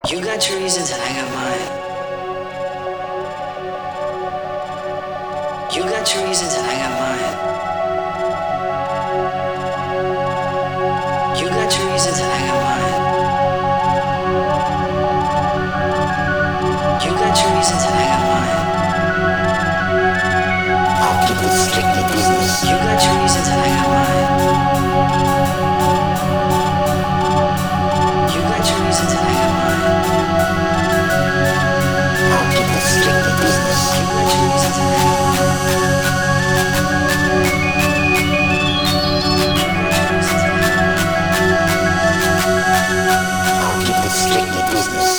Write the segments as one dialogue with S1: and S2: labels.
S1: You got your reasons and I got mine. You got your reasons and I got mine. You got your reasons and I got mine. You got your reasons and I got mine. I'll keep it strictly business. You got your reasons and I got mine. You got your reasons and I got mine. I'll keep it strictly business. You got your reasons and I got mine. I'll keep it strictly business.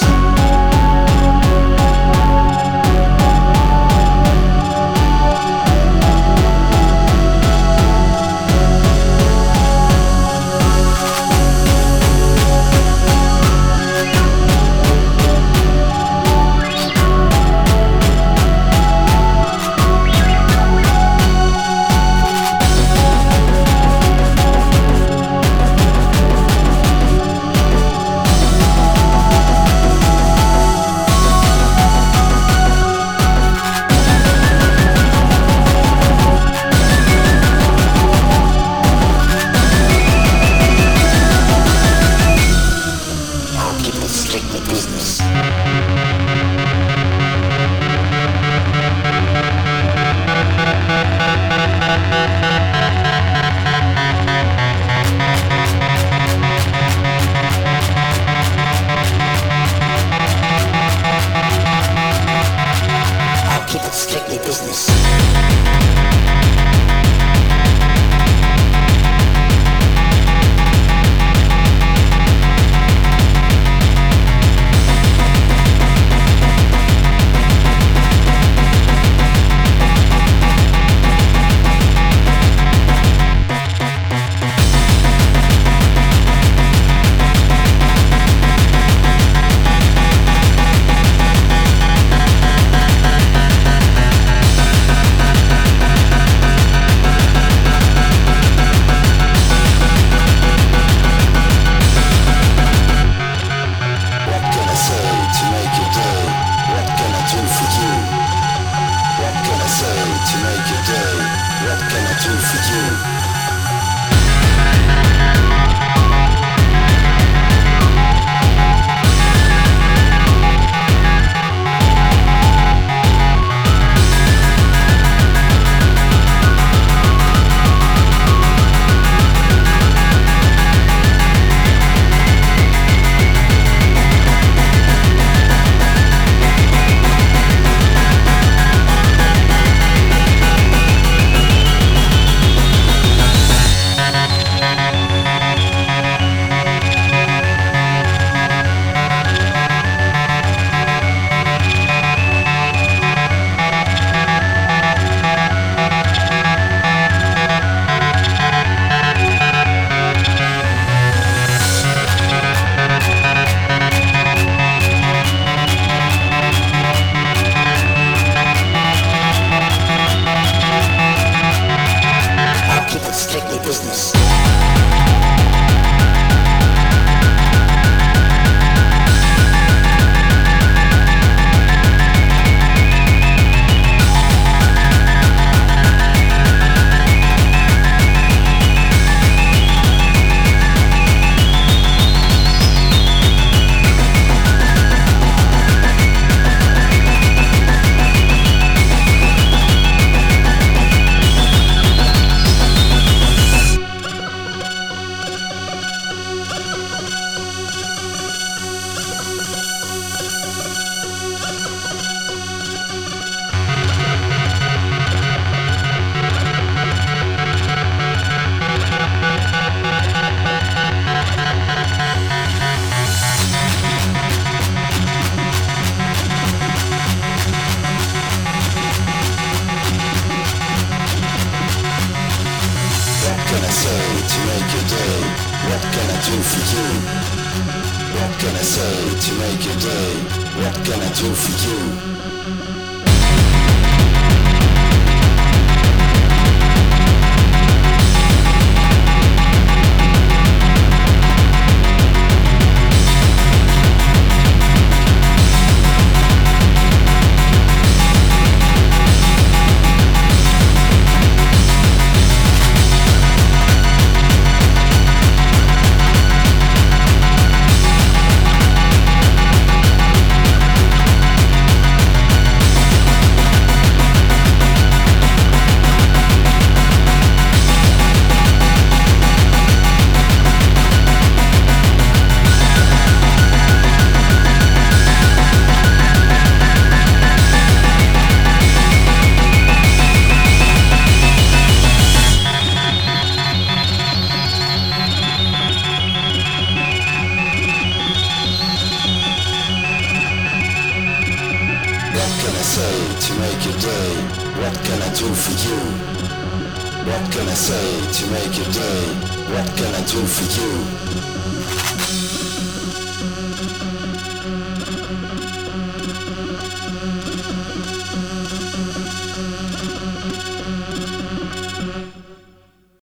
S2: I say to make your day? What can I do for you? What can I say to make your day? What can I do for you?